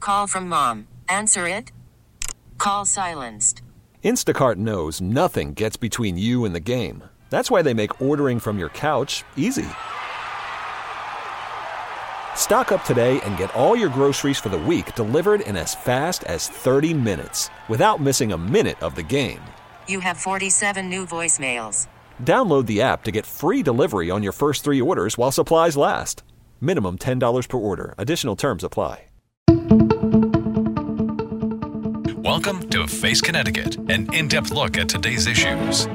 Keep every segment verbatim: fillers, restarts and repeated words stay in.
Call from mom. Answer it. Call silenced. Instacart knows nothing gets between you and the game. That's why they make ordering from your couch easy. Stock up today and get all your groceries for the week delivered in as fast as thirty minutes without missing a minute of the game. You have forty-seven new voicemails. Download the app to get free delivery on your first three orders while supplies last. Minimum ten dollars per order. Additional terms apply. Welcome to Face Connecticut, an in-depth look at today's issues.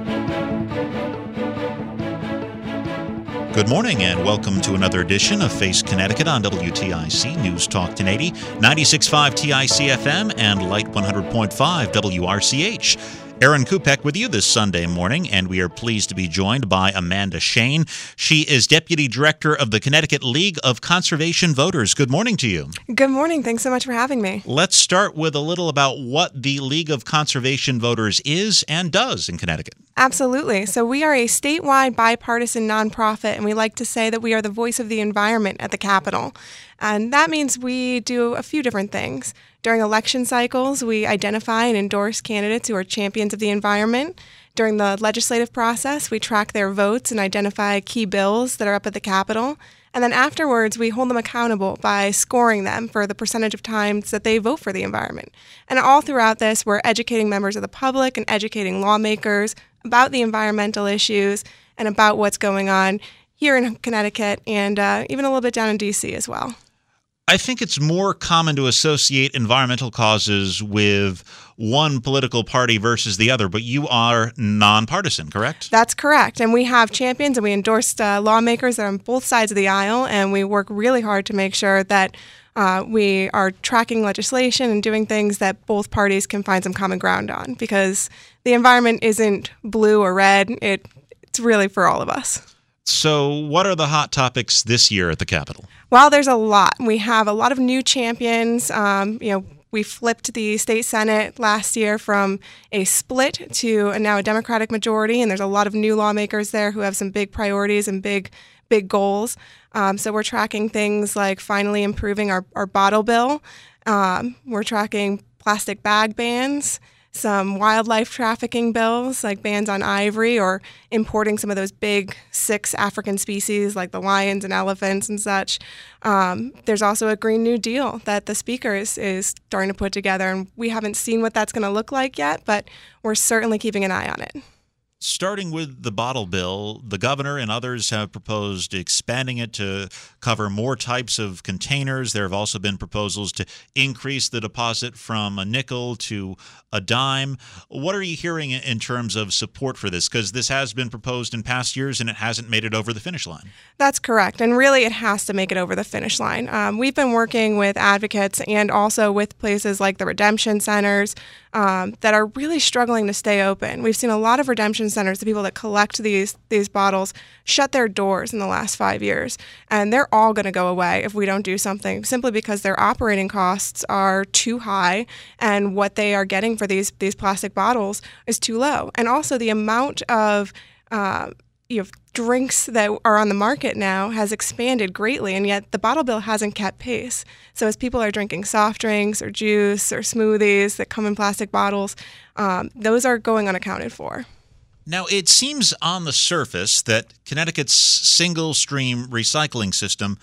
Good morning and welcome to another edition of Face Connecticut on W T I C News Talk ten eighty, ninety-six point five T I C F M, and Light one hundred point five W R C H. Aaron Kupek with you this Sunday morning, and we are pleased to be joined by Amanda Shane. She is Deputy Director of the Connecticut League of Conservation Voters. Good morning to you. Good morning. Thanks so much for having me. Let's start with a little about what the League of Conservation Voters is and does in Connecticut. Absolutely. So we are a statewide bipartisan nonprofit, and we like to say that we are the voice of the environment at the Capitol. And that means we do a few different things. During election cycles, we identify and endorse candidates who are champions of the environment. During the legislative process, we track their votes and identify key bills that are up at the Capitol. And then afterwards, we hold them accountable by scoring them for the percentage of times that they vote for the environment. And all throughout this, we're educating members of the public and educating lawmakers about the environmental issues and about what's going on here in Connecticut and uh, even a little bit down in D C as well. I think it's more common to associate environmental causes with one political party versus the other, but you are nonpartisan, correct? That's correct. And we have champions and we endorse uh, lawmakers that are on both sides of the aisle, and we work really hard to make sure that uh, we are tracking legislation and doing things that both parties can find some common ground on, because the environment isn't blue or red. It, it's really for all of us. So what are the hot topics this year at the Capitol? Well, there's a lot. We have a lot of new champions. Um, you know, we flipped the state Senate last year from a split to a, now a Democratic majority, and there's a lot of new lawmakers there who have some big priorities and big, big goals. Um, so we're tracking things like finally improving our, our bottle bill. Um, we're tracking plastic bag bans, some wildlife trafficking bills like bans on ivory or importing some of those big six African species like the lions and elephants and such. Um, there's also a Green New Deal that the Speaker is, is starting to put together, and we haven't seen what that's going to look like yet, but we're certainly keeping an eye on it. Starting with the bottle bill, the governor and others have proposed expanding it to cover more types of containers. There have also been proposals to increase the deposit from a nickel to a dime. What are you hearing in terms of support for this? Because this has been proposed in past years and it hasn't made it over the finish line. That's correct. And really, it has to make it over the finish line. Um, we've been working with advocates and also with places like the redemption centers um, that are really struggling to stay open. We've seen a lot of redemption centers, the people that collect these these bottles, shut their doors in the last five years. And they're all going to go away if we don't do something, simply because their operating costs are too high and what they are getting for these, these plastic bottles is too low. And also the amount of uh, you know, drinks that are on the market now has expanded greatly, and yet the bottle bill hasn't kept pace. So as people are drinking soft drinks or juice or smoothies that come in plastic bottles, um, those are going unaccounted for. Now, it seems on the surface that Connecticut's single-stream recycling system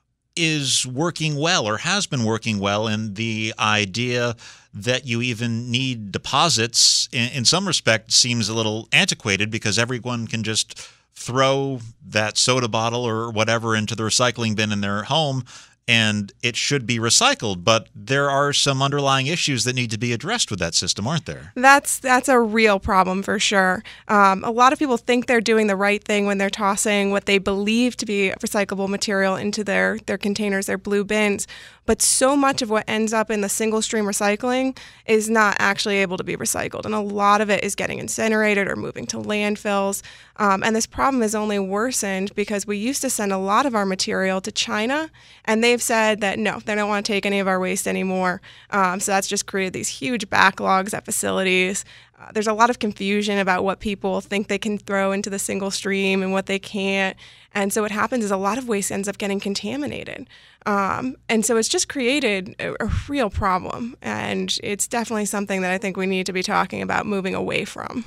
is working well or has been working well, and the idea that you even need deposits in, in some respect seems a little antiquated, because everyone can just throw that soda bottle or whatever into the recycling bin in their home and it should be recycled. But there are some underlying issues that need to be addressed with that system, aren't there? That's that's a real problem for sure. Um, a lot of people think they're doing the right thing when they're tossing what they believe to be recyclable material into their, their containers, their blue bins. But so much of what ends up in the single stream recycling is not actually able to be recycled. And a lot of it is getting incinerated or moving to landfills. Um, and this problem is only worsened because we used to send a lot of our material to China, and they've they've said that no, they don't want to take any of our waste anymore. Um, so that's just created these huge backlogs at facilities. Uh, there's a lot of confusion about what people think they can throw into the single stream and what they can't. And so what happens is a lot of waste ends up getting contaminated. Um, and so it's just created a, a real problem. And it's definitely something that I think we need to be talking about moving away from.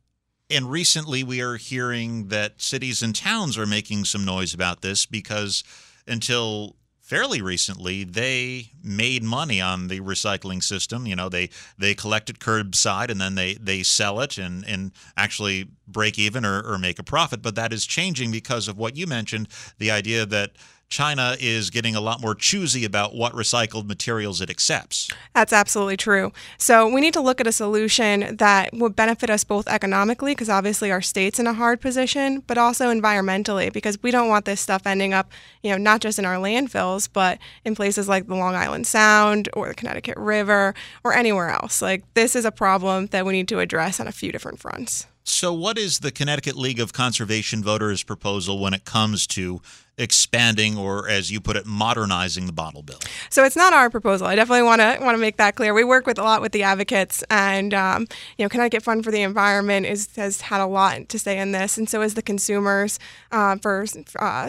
And recently we are hearing that cities and towns are making some noise about this because until fairly recently, they made money on the recycling system. You know, they they collect it curbside and then they, they sell it and, and actually break even or, or make a profit. But that is changing because of what you mentioned, the idea that China is getting a lot more choosy about what recycled materials it accepts. That's absolutely true. So we need to look at a solution that would benefit us both economically, because obviously our state's in a hard position, but also environmentally, because we don't want this stuff ending up, you know, not just in our landfills, but in places like the Long Island Sound or the Connecticut River or anywhere else. Like, this is a problem that we need to address on a few different fronts. So what is the Connecticut League of Conservation Voters' proposal when it comes to expanding, or as you put it, modernizing the bottle bill? So it's not our proposal. I definitely want to want to make that clear. We work with a lot with the advocates, and um, you know, Connecticut Fund for the Environment is, has had a lot to say in this, and so has the consumers uh, for. Uh,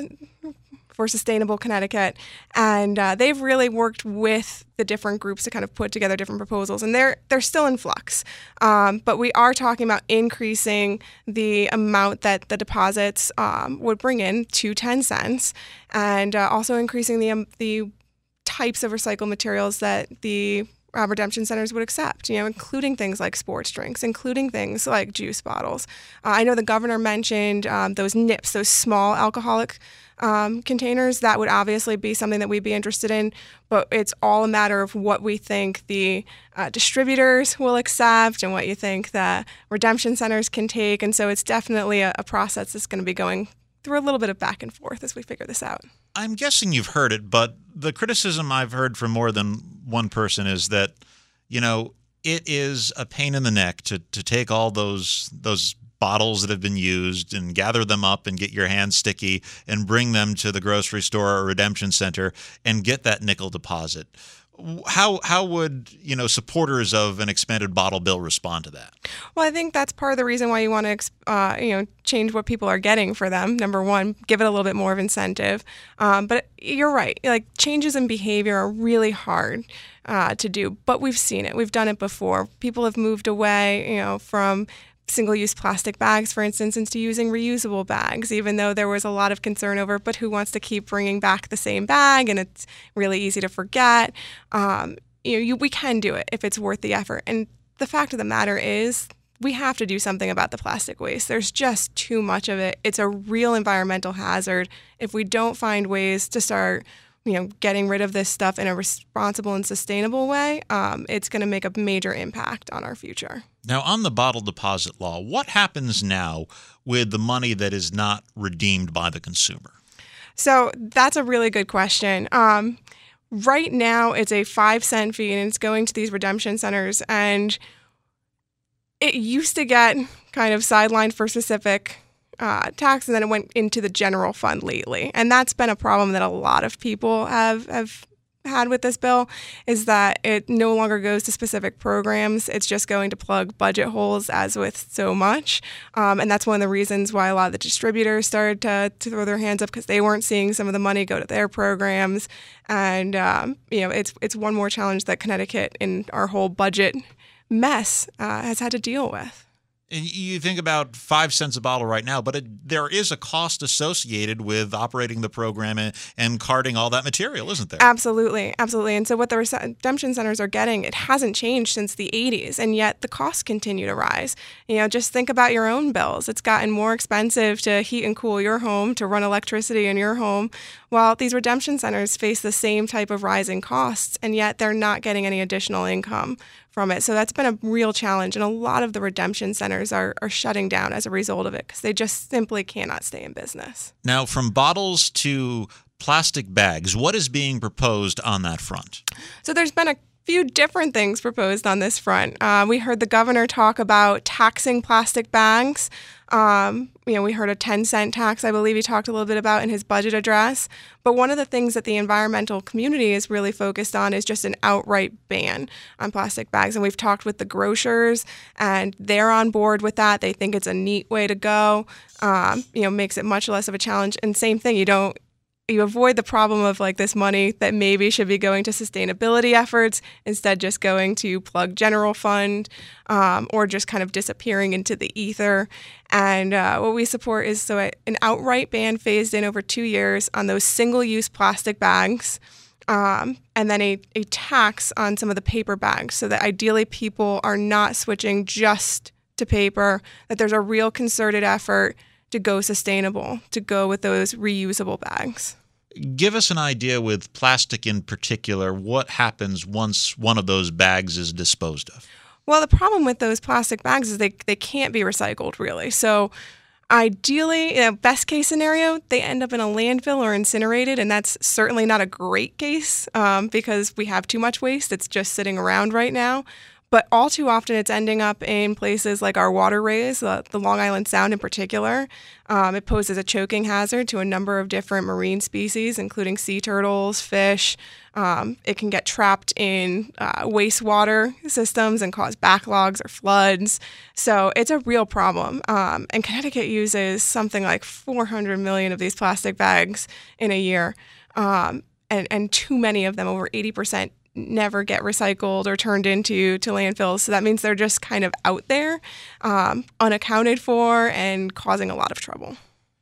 for Sustainable Connecticut, and uh, they've really worked with the different groups to kind of put together different proposals, and they're they're still in flux. Um, but we are talking about increasing the amount that the deposits um, would bring in to ten cents, and uh, also increasing the um, the types of recycled materials that the Uh, redemption centers would accept, you know, including things like sports drinks, including things like juice bottles. Uh, I know the governor mentioned um, those N I Ps, those small alcoholic um, containers. That would obviously be something that we'd be interested in, but it's all a matter of what we think the uh, distributors will accept and what you think that redemption centers can take. And so it's definitely a, a process that's going to be going through a little bit of back and forth as we figure this out. I'm guessing you've heard it, but the criticism I've heard from more than one person is that, you know, it is a pain in the neck to, to take all those those bottles that have been used and gather them up and get your hands sticky and bring them to the grocery store or redemption center and get that nickel deposit. How how would, you know, supporters of an expanded bottle bill respond to that? Well, I think that's part of the reason why you want to, uh, you know, change what people are getting for them. Number one, give it a little bit more of incentive. Um, but you're right. Like, changes in behavior are really hard uh, to do. But we've seen it. We've done it before. People have moved away, you know, from single-use plastic bags, for instance, into using reusable bags, even though there was a lot of concern over, but who wants to keep bringing back the same bag, and it's really easy to forget. Um, you know, you, we can do it if it's worth the effort. And the fact of the matter is, we have to do something about the plastic waste. There's just too much of it. It's a real environmental hazard. If we don't find ways to start, you know, getting rid of this stuff in a responsible and sustainable way, um, it's going to make a major impact on our future. Now, on the bottle deposit law, what happens now with the money that is not redeemed by the consumer? So that's a really good question. Um, right now, it's a five cent fee, and it's going to these redemption centers. And it used to get kind of sidelined for specific uh, tax, and then it went into the general fund lately. And that's been a problem that a lot of people have have had with this bill, is that it no longer goes to specific programs. It's just going to plug budget holes, as with so much. Um, and that's one of the reasons why a lot of the distributors started to, to throw their hands up, because they weren't seeing some of the money go to their programs. And, um, you know, it's it's one more challenge that Connecticut, in our whole budget mess, uh, has had to deal with. And you think about five cents a bottle right now, but it, there is a cost associated with operating the program and, and carting all that material, isn't there? Absolutely, absolutely. And so what the redemption centers are getting, it hasn't changed since the eighties, and yet the costs continue to rise. You know, just think about your own bills. It's gotten more expensive to heat and cool your home, to run electricity in your home, while these redemption centers face the same type of rising costs, and yet they're not getting any additional income from it. So that's been a real challenge, and a lot of the redemption centers are, are shutting down as a result of it, because they just simply cannot stay in business. Now, from bottles to plastic bags, what is being proposed on that front? So there's been a few different things proposed on this front. Uh, we heard the governor talk about taxing plastic bags. Um, you know, we heard a ten cent tax, I believe he talked a little bit about in his budget address. But one of the things that the environmental community is really focused on is just an outright ban on plastic bags. And we've talked with the grocers, and they're on board with that. They think it's a neat way to go. Um, you know, makes it much less of a challenge. And same thing, you don't you avoid the problem of like this money that maybe should be going to sustainability efforts, instead just going to plug general fund um, or just kind of disappearing into the ether. And uh, what we support is so an outright ban phased in over two years on those single-use plastic bags, um, and then a, a tax on some of the paper bags, so that ideally people are not switching just to paper, that there's a real concerted effort to go sustainable, to go with those reusable bags. Give us an idea with plastic in particular, what happens once one of those bags is disposed of? Well, the problem with those plastic bags is they, they can't be recycled, really. So ideally, in a best case scenario, they end up in a landfill or incinerated, and that's certainly not a great case um, because we have too much waste. It's just sitting around right now. But all too often, it's ending up in places like our waterways, uh, the Long Island Sound in particular. Um, it poses a choking hazard to a number of different marine species, including sea turtles, fish. Um, it can get trapped in uh, wastewater systems and cause backlogs or floods. So it's a real problem. Um, and Connecticut uses something like four hundred million of these plastic bags in a year. Um, and, and too many of them, over eighty percent, never get recycled or turned into to landfills. So that means they're just kind of out there, um, unaccounted for, and causing a lot of trouble.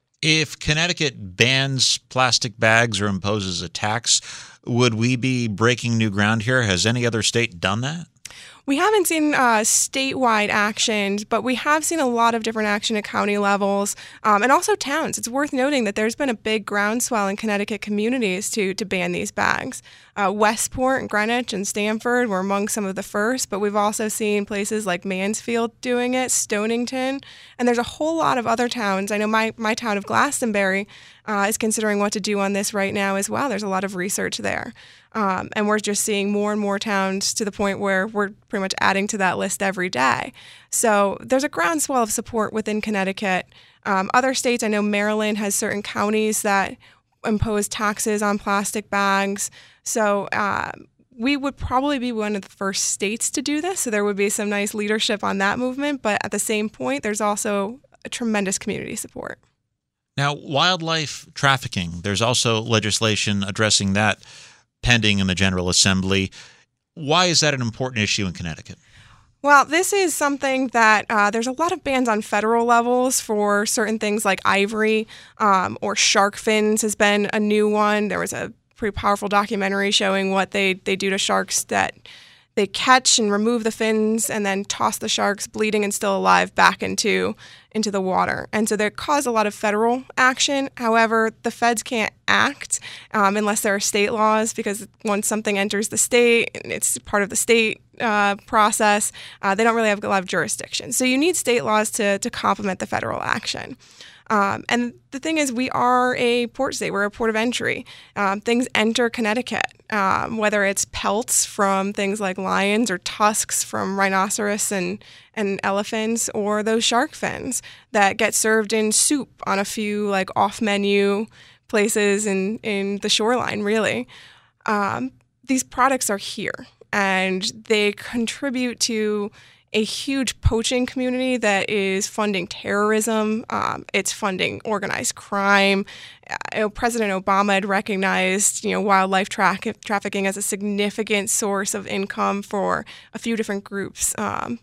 If Connecticut bans plastic bags or imposes a tax, would we be breaking new ground here? Has any other state done that? We haven't seen uh, statewide action, but we have seen a lot of different action at county levels um, and also towns. It's worth noting that there's been a big groundswell in Connecticut communities to to ban these bags. Uh, Westport and Greenwich and Stamford were among some of the first, but we've also seen places like Mansfield doing it, Stonington, and there's a whole lot of other towns. I know my, my town of Glastonbury uh, is considering what to do on this right now as well. There's a lot of research there. Um, and we're just seeing more and more towns to the point where we're pretty much adding to that list every day. So there's a groundswell of support within Connecticut. Um, other states, I know Maryland has certain counties that impose taxes on plastic bags. So uh, we would probably be one of the first states to do this. So there would be some nice leadership on that movement. But at the same point, there's also a tremendous community support. Now, wildlife trafficking, there's also legislation addressing that pending in the General Assembly. Why is that an important issue in Connecticut? Well, this is something that uh, there's a lot of bans on federal levels for certain things like ivory um, or shark fins has been a new one. There was a pretty powerful documentary showing what they, they do to sharks, that they catch and remove the fins and then toss the sharks bleeding and still alive back into into the water. And so they cause a lot of federal action. However, the feds can't act um, unless there are state laws, because once something enters the state, it's part of the state uh, process, uh, they don't really have a lot of jurisdiction. So you need state laws to, to complement the federal action. Um, and the thing is, we are a port state. We're a port of entry. Um, things enter Connecticut, um, whether it's pelts from things like lions or tusks from rhinoceros and, and elephants, or those shark fins that get served in soup on a few like off-menu places in, in the shoreline, really. Um, these products are here, and they contribute to a huge poaching community that is funding terrorism. Um, it's funding organized crime. Uh, President Obama had recognized, you know, wildlife tra- trafficking as a significant source of income for a few different groups. Um,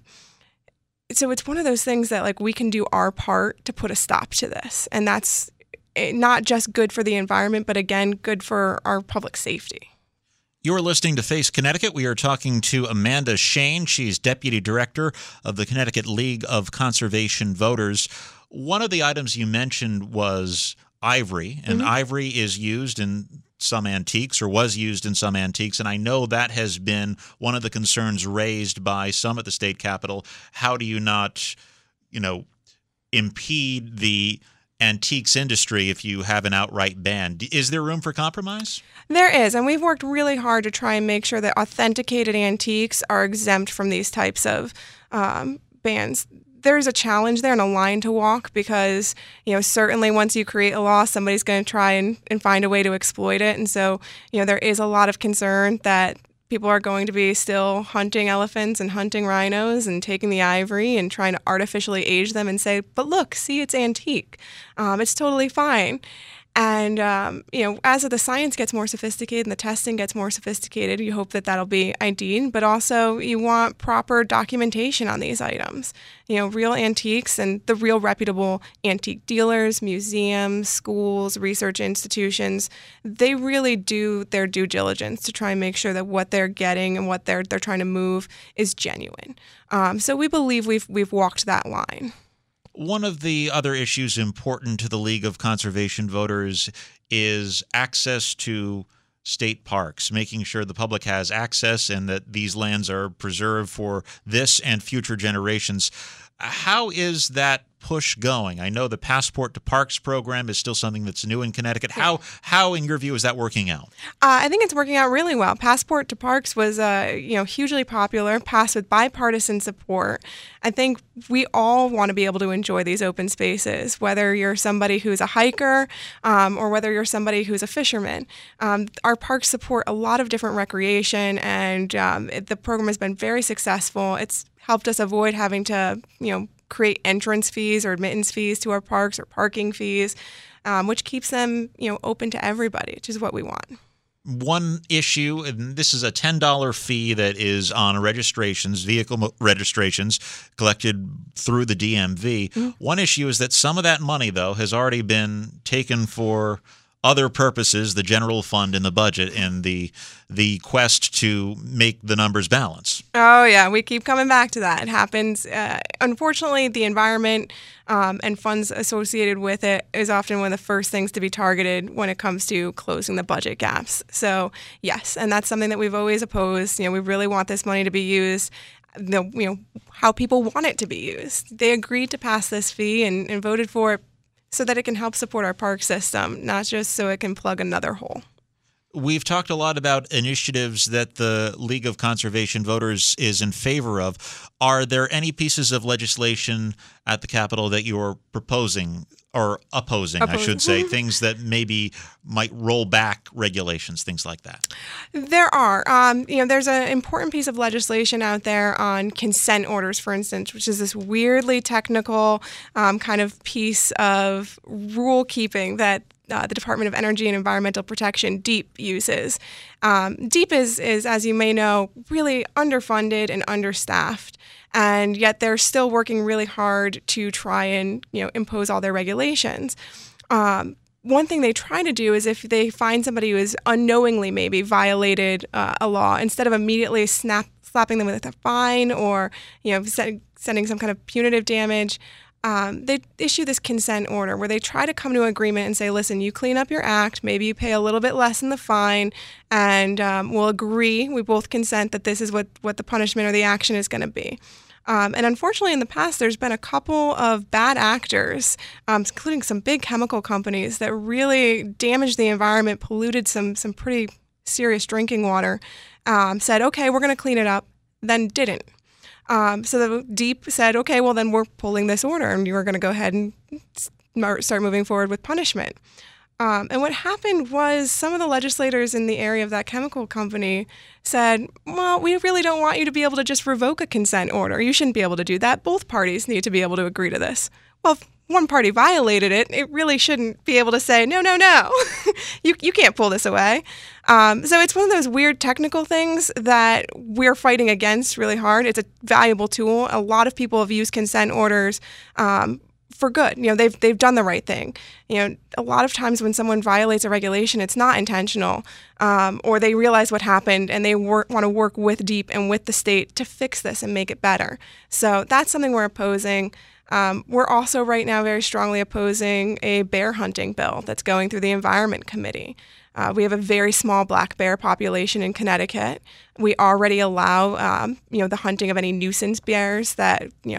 so it's one of those things that, like, we can do our part to put a stop to this, and that's not just good for the environment, but again, good for our public safety. You're listening to Face Connecticut. We are talking to Amanda Shane. She's Deputy Director of the Connecticut League of Conservation Voters. One of the items you mentioned was ivory, and mm-hmm. ivory is used in some antiques, or was used in some antiques, and I know that has been one of the concerns raised by some at the state capitol. How do you not, you know, impede the antiques industry if you have an outright ban. Is there room for compromise? There is, and we've worked really hard to try and make sure that authenticated antiques are exempt from these types of um, bans. There's a challenge there and a line to walk because, you know, certainly once you create a law, somebody's going to try and, and find a way to exploit it. And so, you know, there is a lot of concern that people are going to be still hunting elephants and hunting rhinos and taking the ivory and trying to artificially age them and say, but look, see, it's antique. Um, it's totally fine. And, um, you know, as the science gets more sophisticated and the testing gets more sophisticated, you hope that that'll be I D'd, but also you want proper documentation on these items. You know, real antiques and the real reputable antique dealers, museums, schools, research institutions, they really do their due diligence to try and make sure that what they're getting and what they're they're trying to move is genuine. Um, so we believe we've we've walked that line. One of the other issues important to the League of Conservation Voters is access to state parks, making sure the public has access and that these lands are preserved for this and future generations. How is that push going? I know the Passport to Parks program is still something that's new in Connecticut. How, how in your view, is that working out? Uh, I think it's working out really well. Passport to Parks was, uh, you know, hugely popular, passed with bipartisan support. I think we all want to be able to enjoy these open spaces, whether you're somebody who's a hiker um, or whether you're somebody who's a fisherman. Um, our parks support a lot of different recreation, and um, it, the program has been very successful. It's helped us avoid having to, you know, create entrance fees or admittance fees to our parks or parking fees, um, which keeps them, you know, open to everybody, which is what we want. One issue, and this is a ten dollars fee that is on registrations, vehicle registrations collected through the D M V. Mm-hmm. One issue is that some of that money, though, has already been taken for other purposes, the general fund in the budget, and the the quest to make the numbers balance. Oh, yeah. We keep coming back to that. It happens. Uh, unfortunately, the environment um, and funds associated with it is often one of the first things to be targeted when it comes to closing the budget gaps. So, yes, and that's something that we've always opposed. You know, we really want this money to be used the, you know, how people want it to be used. They agreed to pass this fee and, and voted for it so that it can help support our park system, not just so it can plug another hole. We've talked a lot about initiatives that the League of Conservation Voters is in favor of. Are there any pieces of legislation at the Capitol that you're proposing or opposing, opposing. I should say, things that maybe might roll back regulations, things like that? There are. Um, you know, there's an important piece of legislation out there on consent orders, for instance, which is this weirdly technical um, kind of piece of rule keeping that Uh, the Department of Energy and Environmental Protection, DEEP, uses. Um, DEEP is, is, as you may know, really underfunded and understaffed, and yet they're still working really hard to try and, you know, impose all their regulations. Um, one thing they try to do is if they find somebody who has unknowingly maybe violated uh, a law, instead of immediately snap, slapping them with a fine or, you know, send, sending some kind of punitive damage, Um, they issue this consent order where they try to come to an agreement and say, listen, you clean up your act, maybe you pay a little bit less in the fine, and um, we'll agree, we both consent that this is what, what the punishment or the action is going to be. Um, and unfortunately, in the past, there's been a couple of bad actors, um, including some big chemical companies that really damaged the environment, polluted some, some pretty serious drinking water, um, said, okay, we're going to clean it up, then didn't. Um, so the DEEP said, okay, well, then we're pulling this order and you're going to go ahead and start moving forward with punishment. Um, and what happened was some of the legislators in the area of that chemical company said, well, we really don't want you to be able to just revoke a consent order. You shouldn't be able to do that. Both parties need to be able to agree to this. Well, if one party violated it, it really shouldn't be able to say, no, no, no, you you can't pull this away. Um, so it's one of those weird technical things that we're fighting against really hard. It's a valuable tool. A lot of people have used consent orders um, for good. You know, they've they've done the right thing. You know, a lot of times when someone violates a regulation, it's not intentional, um, or they realize what happened and they work, want to work with DEEP and with the state to fix this and make it better. So that's something we're opposing. Um, we're also right now very strongly opposing a bear hunting bill that's going through the Environment Committee. Uh, we have a very small black bear population in Connecticut. We already allow, um, you know, the hunting of any nuisance bears that, you know,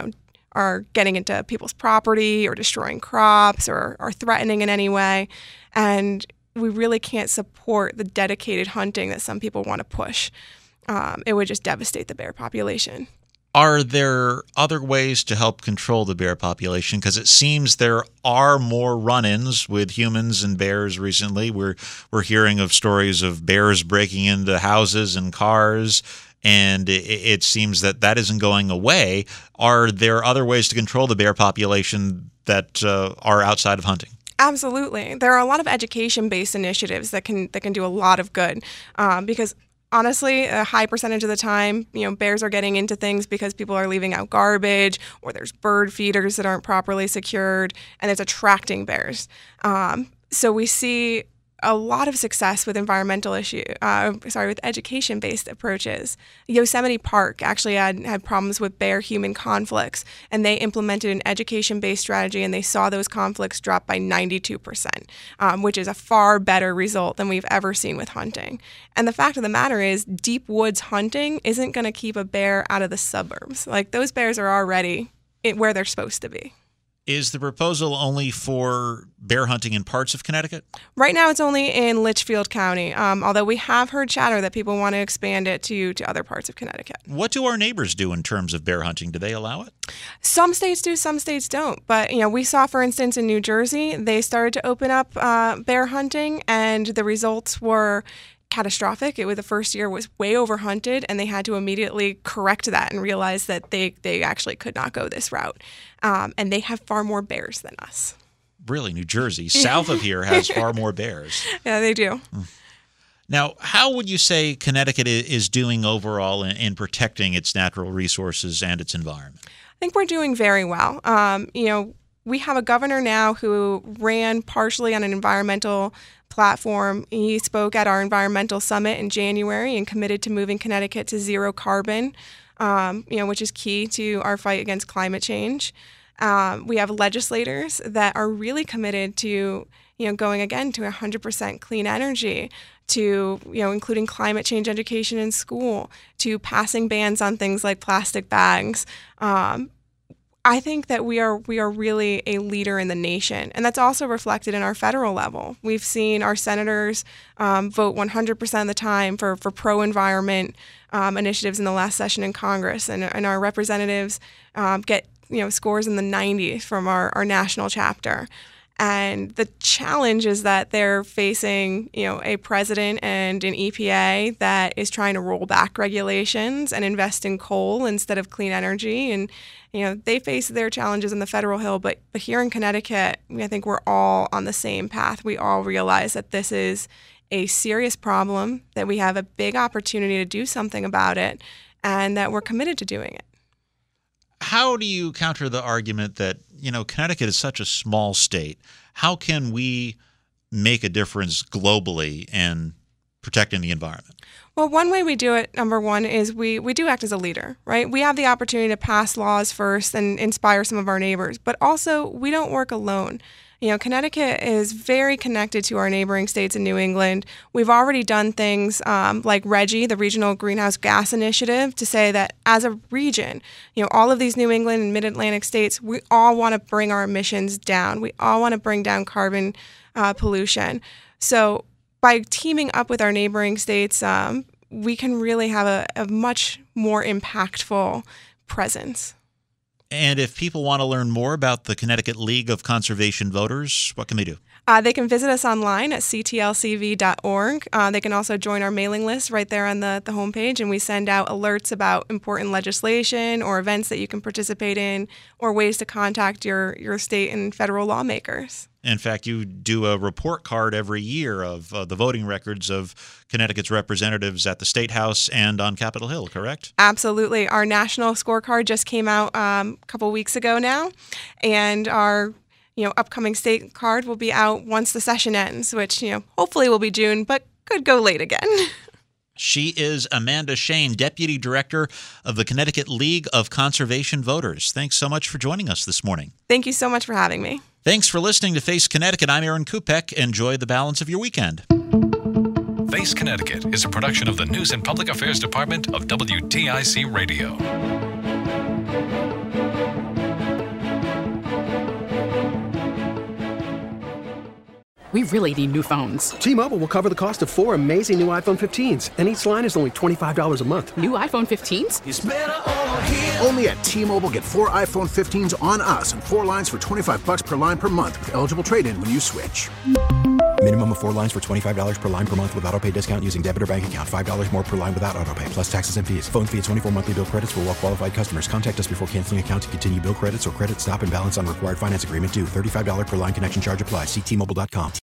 are getting into people's property or destroying crops or, or threatening in any way. And we really can't support the dedicated hunting that some people want to push. Um, it would just devastate the bear population. Are there other ways to help control the bear population? Because it seems there are more run-ins with humans and bears recently. We're we're hearing of stories of bears breaking into houses and cars, and it, it seems that that isn't going away. Are there other ways to control the bear population that uh, are outside of hunting? Absolutely. There are a lot of education-based initiatives that can that can do a lot of good um, because honestly, a high percentage of the time, you know, bears are getting into things because people are leaving out garbage, or there's bird feeders that aren't properly secured, and it's attracting bears. Um, so we see a lot of success with environmental issue, uh, sorry, with education-based approaches. Yosemite Park actually had, had problems with bear-human conflicts, and they implemented an education-based strategy, and they saw those conflicts drop by ninety-two percent, um, which is a far better result than we've ever seen with hunting. And the fact of the matter is, deep woods hunting isn't going to keep a bear out of the suburbs. Like, those bears are already where they're supposed to be. Is the proposal only for bear hunting in parts of Connecticut? Right now it's only in Litchfield County, um, although we have heard chatter that people want to expand it to, to other parts of Connecticut. What do our neighbors do in terms of bear hunting? Do they allow it? Some states do, some states don't. But, you know, we saw, for instance, in New Jersey, they started to open up uh, bear hunting, and the results were catastrophic. It was the first year was way overhunted, and they had to immediately correct that and realize that they, they actually could not go this route. Um, and they have far more bears than us. Really, New Jersey, south of here, has far more bears. Yeah, they do. Now, how would you say Connecticut is doing overall in, in protecting its natural resources and its environment? I think we're doing very well. Um, you know, we have a governor now who ran partially on an environmental platform. He spoke at our environmental summit in January and committed to moving Connecticut to zero carbon, um, you know, which is key to our fight against climate change. Um, we have legislators that are really committed to, you know, going again to one hundred percent clean energy, to, you know, including climate change education in school, to passing bans on things like plastic bags. Um, I think that we are we are really a leader in the nation, and that's also reflected in our federal level. We've seen our senators um, vote one hundred percent of the time for, for pro-environment um, initiatives in the last session in Congress, and, and our representatives um, get you know scores in the nineties from our, our national chapter. And the challenge is that they're facing, you know, a president and an E P A that is trying to roll back regulations and invest in coal instead of clean energy. And, you know, they face their challenges on the federal hill. But, but here in Connecticut, I think we're all on the same path. We all realize that this is a serious problem, that we have a big opportunity to do something about it, and that we're committed to doing it. How do you counter the argument that, you know, Connecticut is such a small state? How can we make a difference globally in protecting the environment? Well, one way we do it, number one, is we, we do act as a leader, right? We have the opportunity to pass laws first and inspire some of our neighbors, but also we don't work alone. You know, Connecticut is very connected to our neighboring states in New England. We've already done things um, like RGGI, the Regional Greenhouse Gas Initiative, to say that as a region, you know, all of these New England and Mid-Atlantic states, we all want to bring our emissions down. We all want to bring down carbon uh, pollution. So by teaming up with our neighboring states, um, we can really have a, a much more impactful presence. And if people want to learn more about the Connecticut League of Conservation Voters, what can they do? Uh, they can visit us online at c t l c v dot org. Uh, they can also join our mailing list right there on the, the homepage, and we send out alerts about important legislation or events that you can participate in, or ways to contact your, your state and federal lawmakers. In fact, you do a report card every year of uh, the voting records of Connecticut's representatives at the State House and on Capitol Hill, correct? Absolutely. Our national scorecard just came out um, a couple weeks ago now, and our you know upcoming state card will be out once the session ends, which you know hopefully will be June, but could go late again. She is Amanda Shane, Deputy Director of the Connecticut League of Conservation Voters. Thanks so much for joining us this morning. Thank you so much for having me. Thanks for listening to Face Connecticut. I'm Aaron Kupek. Enjoy the balance of your weekend. Face Connecticut is a production of the News and Public Affairs Department of W T I C Radio. We really need new phones. T-Mobile will cover the cost of four amazing new iPhone fifteens, and each line is only twenty-five dollars a month. New iPhone fifteens? It's better over here. Only at T-Mobile, get four iPhone fifteens on us and four lines for twenty-five dollars per line per month with eligible trade-in when you switch. Minimum of four lines for twenty-five dollars per line per month with autopay discount using debit or bank account. five dollars more per line without autopay, plus taxes and fees. Phone fee at twenty-four monthly bill credits for well-qualified customers. Contact us before canceling account to continue bill credits or credit stop and balance on required finance agreement due. thirty-five dollars per line connection charge applies. See T Mobile dot com.